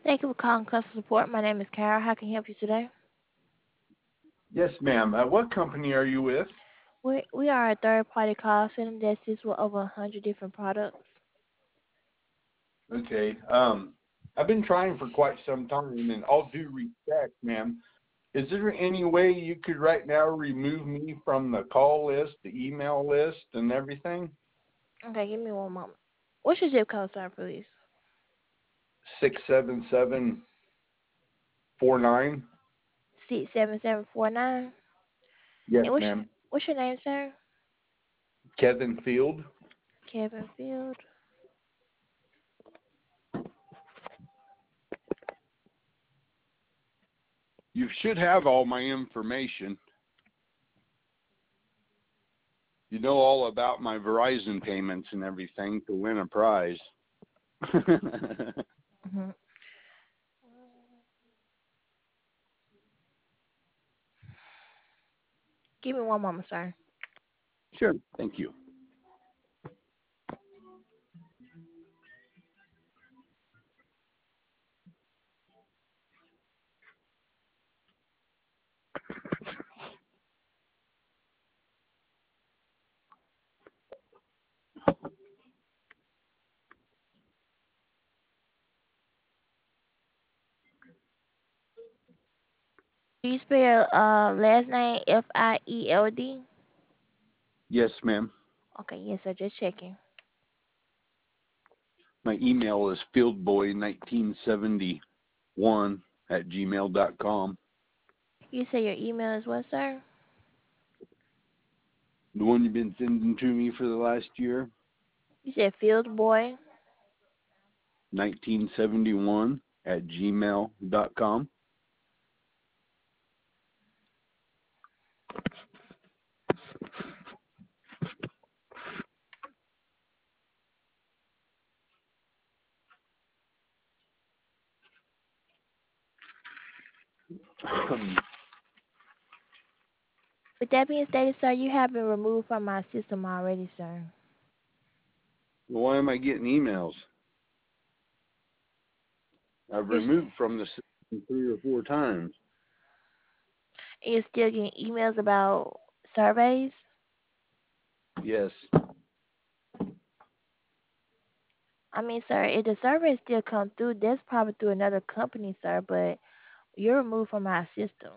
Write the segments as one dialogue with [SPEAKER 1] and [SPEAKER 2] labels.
[SPEAKER 1] Thank you for calling customer support. My name is Carol. How can I help you today?
[SPEAKER 2] Yes, ma'am. What company are you with?
[SPEAKER 1] We are a third-party call center that assists with over 100 different products.
[SPEAKER 2] Okay. I've been trying for quite some time, and all due respect, ma'am, is there any way you could right now remove me from the call list, the email list, and everything?
[SPEAKER 1] Okay, give me one moment. What's your zip code, sir, please?
[SPEAKER 2] 67749.
[SPEAKER 1] 67749.
[SPEAKER 2] Yes,
[SPEAKER 1] And
[SPEAKER 2] ma'am.
[SPEAKER 1] what's your name, sir?
[SPEAKER 2] Kevin Field.
[SPEAKER 1] Kevin Field.
[SPEAKER 2] You should have all my information. You know all about my Verizon payments and everything to win a prize.
[SPEAKER 1] hmm Give me one moment, sir.
[SPEAKER 2] Sure. Thank you.
[SPEAKER 1] Do you spell your last name Field?
[SPEAKER 2] Yes, ma'am.
[SPEAKER 1] Okay, yes, sir. Just checking.
[SPEAKER 2] My email is fieldboy1971@gmail.com.
[SPEAKER 1] You say your email is what, sir?
[SPEAKER 2] The one you've been sending to me for the last year,
[SPEAKER 1] You said Fieldboy.
[SPEAKER 2] 1971@gmail.com.
[SPEAKER 1] With that being stated, sir, you have been removed from my system already, sir.
[SPEAKER 2] Why am I getting emails? I've
[SPEAKER 1] You're,
[SPEAKER 2] removed from the system 3 or 4 times.
[SPEAKER 1] you're still getting emails about surveys?
[SPEAKER 2] Yes.
[SPEAKER 1] I mean, sir, if the surveys still come through, that's probably through another company, sir, but you're removed from our system.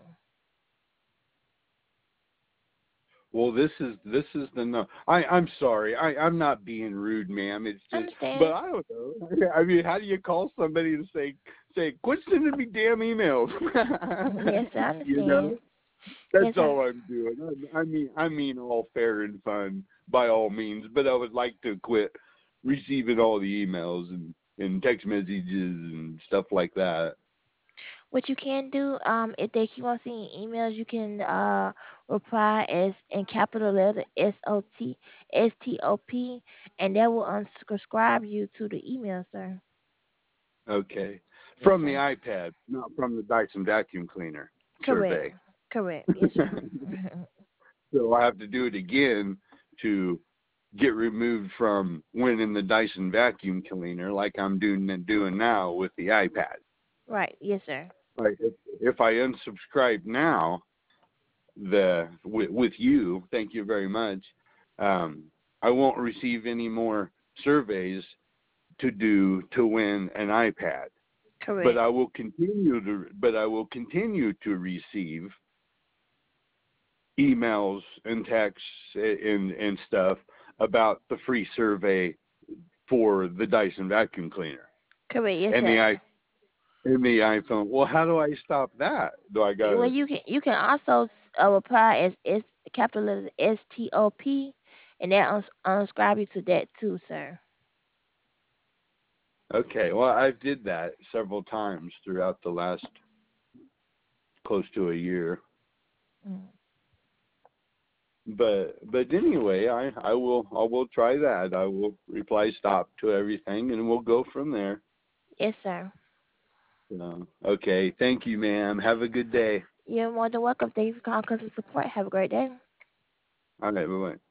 [SPEAKER 2] Well, this is the no. I'm sorry. I'm not being rude, ma'am. It's
[SPEAKER 1] I
[SPEAKER 2] just, but
[SPEAKER 1] understand.
[SPEAKER 2] I don't know. I mean, how do you call somebody to say quit sending me damn emails?
[SPEAKER 1] Yes, I
[SPEAKER 2] You know,
[SPEAKER 1] understand. Yes,
[SPEAKER 2] that's
[SPEAKER 1] sir.
[SPEAKER 2] all I'm doing. I mean all fair and fun by all means, but I would like to quit receiving all the emails and text messages and stuff like that.
[SPEAKER 1] What you can do, if they keep on sending emails, you can reply as in capital letter SOTSTOP, and that will unsubscribe you to the email, sir.
[SPEAKER 2] Okay.
[SPEAKER 1] Yes,
[SPEAKER 2] From the
[SPEAKER 1] sir.
[SPEAKER 2] iPad, not from the Dyson vacuum cleaner
[SPEAKER 1] Correct.
[SPEAKER 2] survey.
[SPEAKER 1] Correct. Yes, sir.
[SPEAKER 2] So I have to do it again to get removed from winning the Dyson vacuum cleaner like I'm doing now with the iPad.
[SPEAKER 1] Right. Yes, sir.
[SPEAKER 2] Like if I unsubscribe now, with you, thank you very much. Um, I won't receive any more surveys to do to win an iPad. But
[SPEAKER 1] Correct.
[SPEAKER 2] I will continue to receive emails and texts and stuff about the free survey for the Dyson vacuum cleaner
[SPEAKER 1] Correct. Yes,
[SPEAKER 2] and
[SPEAKER 1] sir.
[SPEAKER 2] the iPhone. Well, how do I stop that? Do I
[SPEAKER 1] Well,
[SPEAKER 2] gotta?
[SPEAKER 1] you can also reply as capital letter STOP, and that unscribe you to that too, sir.
[SPEAKER 2] Okay, well, I did that several times throughout the last close to a year.
[SPEAKER 1] Mm.
[SPEAKER 2] But anyway, I will try that. I will reply stop to everything, and we'll go from there.
[SPEAKER 1] Yes, sir.
[SPEAKER 2] Okay, thank you, ma'am. Have a good day.
[SPEAKER 1] You're more than welcome. Thank you for calling customer support. Have a great day.
[SPEAKER 2] All right, bye bye.